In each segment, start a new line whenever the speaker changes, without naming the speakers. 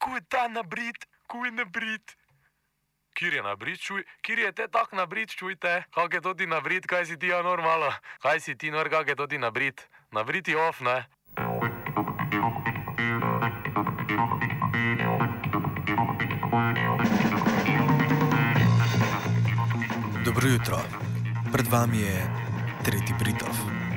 Kuj ta nabrit, kuj nabrit. Kjer je nabrit, čuj? Kjer je te tak nabrit, čujte? Kak je to ti nabrit, kaj si ti normalno? Kaj si ti kak je to ti nabrit? Nabrit je off, ne?
Dobro jutro. Pred vami je tretji Britov.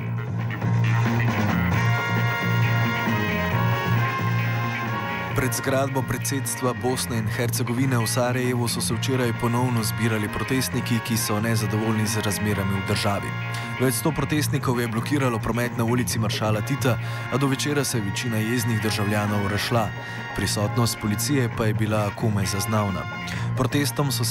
Pred zgradbo predsedstva Bosne in Hercegovine v Sarajevu so se včeraj ponovno zbirali protestniki, ki so nezadovoljni z razmerami v državi. Več 100 protestnikov je blokiralo promet na ulici Maršala Tita, a do večera se je večina jeznih državljanov razšla. Prisotnost policije pa je bila komaj zaznavna. Protestom so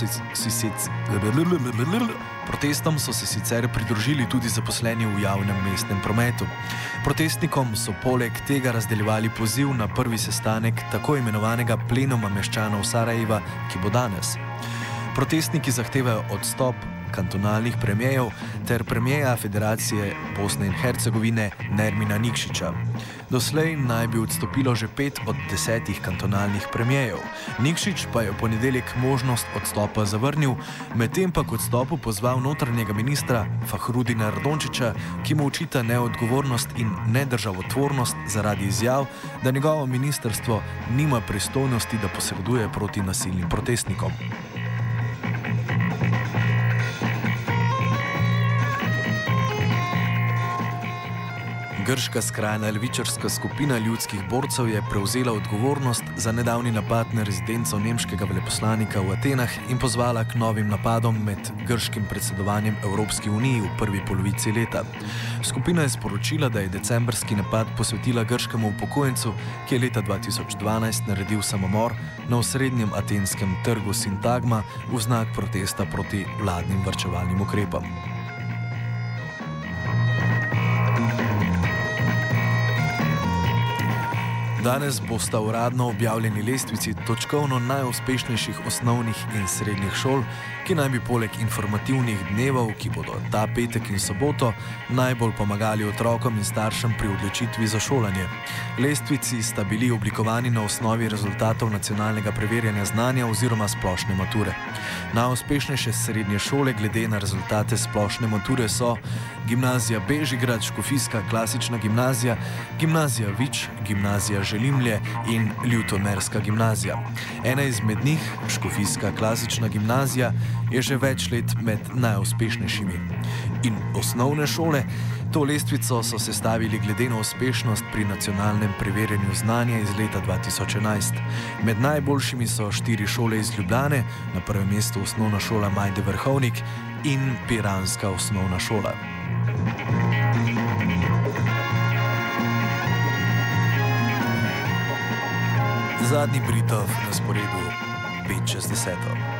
se sicer pridružili tudi zaposleni v javnem mestnem prometu. Protestnikom so poleg tega razdeljevali poziv na prvi sestanek tako imenovanega plenuma meščanov Sarajeva, ki bo danes. Protestniki zahtevajo odstop kantonalnih premijejev ter premijeja Federacije Bosne in Hercegovine Nermina Nikšića. Doslej naj bi odstopilo že 5 od 10 kantonalnih premijejev. Nikšić pa je v ponedeljek možnost odstopa zavrnil, medtem pa k odstopu pozval notranjega ministra Fahrudina Radončića, ki mu očita neodgovornost in nedržavotvornost zaradi izjav, da njegovo ministrstvo nima pristojnosti, da posreduje proti nasilnim protestnikom. Grška skrajna levičarska skupina ljudskih borcev je prevzela odgovornost za nedavni napad na rezidenco nemškega veleposlanika v Atenah in pozvala k novim napadom med grškim predsedovanjem Evropski uniji v prvi polovici leta. Skupina je sporočila, da je decembrski napad posvetila grškemu upokojencu, ki je leta 2012 naredil samomor na osrednjem atenskem trgu Sintagma v znak protesta proti vladnim varčevalnim ukrepom. Danes bosta uradno objavljeni lestvici točkovno najuspešnejših osnovnih in srednjih šol, ki naj bi poleg informativnih dnevov, ki bodo ta petek in soboto, najbolj pomagali otrokom in staršem pri odločitvi za šolanje. Lestvici sta bili oblikovani na osnovi rezultatov nacionalnega preverjanja znanja oziroma splošne mature. Najuspešnejše srednje šole glede na rezultate splošne mature so Gimnazija Bežigrad, Škofijska klasična gimnazija, Gimnazija Vič, Gimnazija Želimlje in Ljutomerska gimnazija. Ena izmed njih, Škofijska klasična gimnazija, je že več let med najuspešnejšimi. In osnovne šole, to lestvico so sestavili glede na uspešnost pri nacionalnem preverjanju znanja iz leta 2011. Med najboljšimi so 4 šole iz Ljubljane, na prvem mestu osnovna šola Majde Vrhovnik in Piranska osnovna šola. Zadnji Britov na sporedu 5 čez 10.